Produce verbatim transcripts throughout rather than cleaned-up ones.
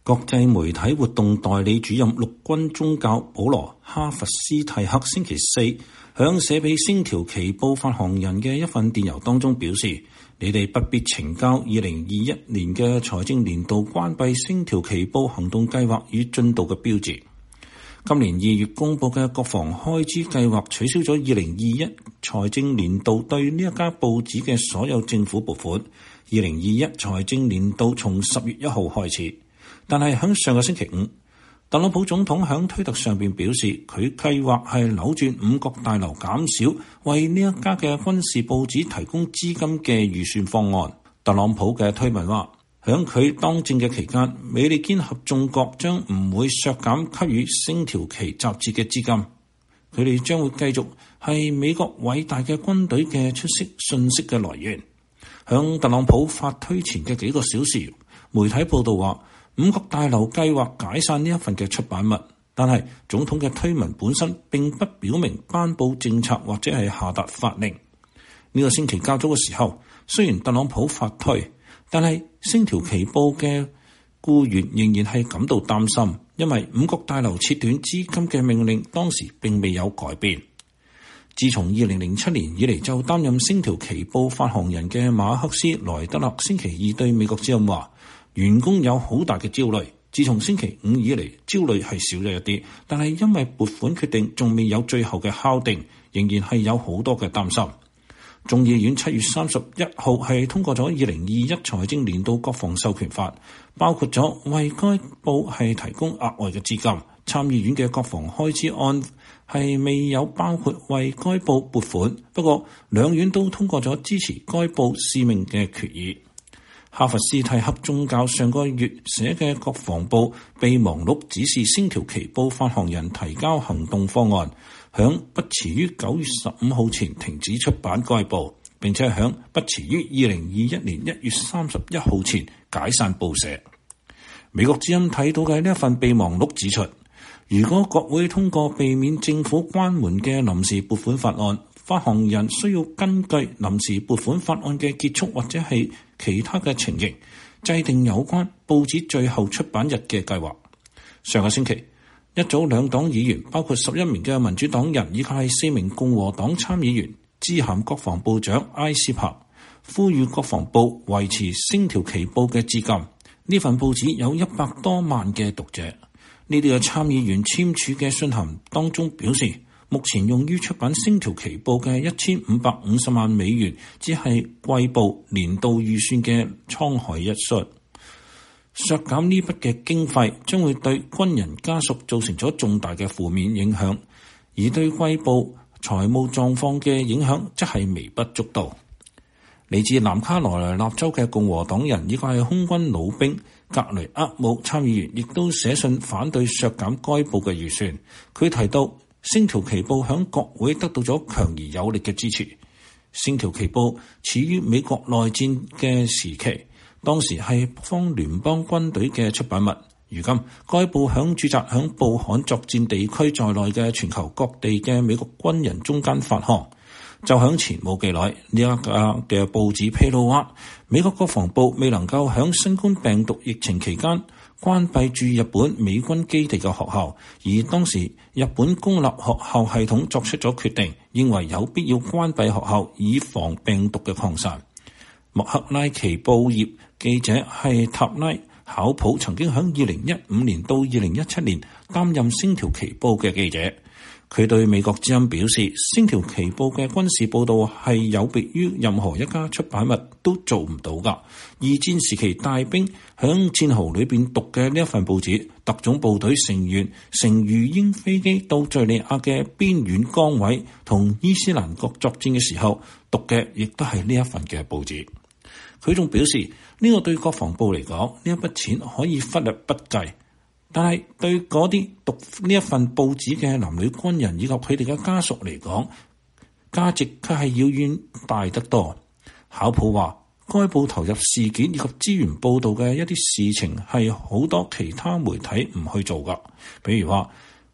國際媒體活動代理主任陸軍宗教保羅哈弗斯蒂克星期四響寫俾星條旗報發行人嘅一份電郵當中表示，你哋不必呈交二零二一年嘅財政年度關閉星條旗報行動計劃與進度嘅標誌。今年二月公佈嘅國防開支計劃取消咗二零二一財政年度對呢一家報紙嘅所有政府撥款。二零二一財政年度從十月一號開始。但係喺上個星期五，特朗普總統喺推特上邊表示，佢計劃係扭轉五角大樓減少為呢一家嘅軍事報紙提供資金嘅預算方案。特朗普嘅推文話，喺佢當政嘅期間，美利堅合眾國將唔會削減給予星條旗雜誌嘅資金，佢哋將會繼續係美國偉大嘅軍隊嘅出色信息嘅來源。喺特朗普發推前嘅幾個小時，媒體報道話，五角大樓計劃解散呢一份嘅出版物，但係總統嘅推文本身並不表明頒布政策或者係下達法令。呢個星期較早嘅時候，雖然特朗普發推，但係星條旗報嘅僱員仍然係感到擔心，因為五角大樓切斷資金嘅命令當時並未有改變。自從二零零七年以嚟就擔任星條旗報發行人嘅馬克斯萊德勒星期二對美國之音話，員工有好大嘅焦慮，自從星期五以嚟，焦慮係少咗一啲，但係因為撥款決定仲未有最後嘅敲定，仍然係有好多嘅擔心。眾議院七月三十一號係通過咗二零二一財政年度國防授權法，包括咗為該報係提供額外嘅資金。參議院嘅國防開支案係未有包括為該報撥款，不過兩院都通過咗支持該報使命嘅決議。哈弗斯蒂克宗教上個月寫嘅國防部備忘錄指示星條旗報發行人提交行動方案，響不遲於九月十五號前停止出版該報，並且響不遲於二零二一年一月三十一號前解散報社。美國之音睇到嘅呢一份備忘錄指出，如果國會通過避免政府關門嘅臨時撥款法案，發行人需要根據臨時撥款法案嘅結束或者係其他嘅情形，制定有關報紙最後出版日嘅計劃。上個星期，一組兩黨議員，包括十一名嘅民主黨人以及係四名共和黨參議員，致函國防部長埃斯珀，呼籲國防部維持星條旗報嘅資金。呢份報紙有一百多萬嘅讀者。呢啲嘅參議員簽署嘅信函當中表示，目前用於出版星條旗報嘅一千五百五十萬美元，只係季報年度預算嘅滄海一粟。削減呢筆嘅經費將會對軍人家屬造成咗重大嘅負面影響，而對季報財務狀況嘅影響則係微不足道。嚟自南卡羅來納州嘅共和黨人以及係空軍老兵格雷厄姆參議員，亦都寫信反對削減該報嘅預算。佢提到，星條旗報響國會得到咗強而有力嘅支持。星條旗報始於美國內戰嘅時期，當時係北方聯邦軍隊嘅出版物。如今，該報響駐紮響布罕作戰地區在內嘅全球各地嘅美國軍人中間發行。就響前冇幾耐，呢一家嘅報紙披露話，美國國防部未能夠響新冠病毒疫情期間關閉駐日本美軍基地嘅學校，而當時日本公立學校系統作出咗決定，認為有必要關閉學校以防病毒嘅擴散。麥克拉奇報業記者係塔拉考普，曾經響二零一五年到二零一七年擔任星條旗報嘅記者。佢對美國之音表示，星條旗報嘅軍事報導係有別於任何一家出版物都做唔到㗎。二戰時期大兵響戰壕裏邊讀嘅呢一份報紙，特種部隊成員乘魚鷹飛機到敘利亞嘅邊遠崗位同伊斯蘭國作戰嘅時候讀嘅，亦都係呢一份嘅報紙。佢仲表示，呢、這個對國防部嚟講，呢一筆錢可以忽略不計。但係對嗰啲讀呢一份報紙嘅男女軍人以及佢哋嘅家屬嚟講，價值卻係遙遠大得多。考普話，該報投入事件以及資源報導嘅一啲事情係好多其他媒體唔去做㗎，比如話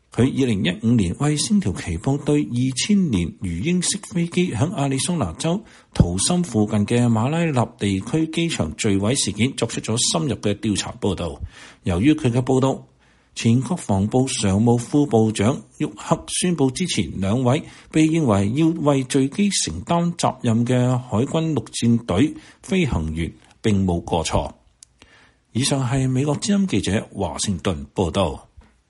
佢二零一五年為星條旗報對二千年魚鷹式飛機響亞利桑那州圖森附近嘅馬拉納地區機場墜毀事件作出咗深入嘅調查報道。由於佢嘅報道，前國防部常務副部長沃克宣布之前兩位被認為要為墜機承擔責任嘅海軍陸戰隊飛行員並冇過錯。以上係美國之音記者華盛頓報道。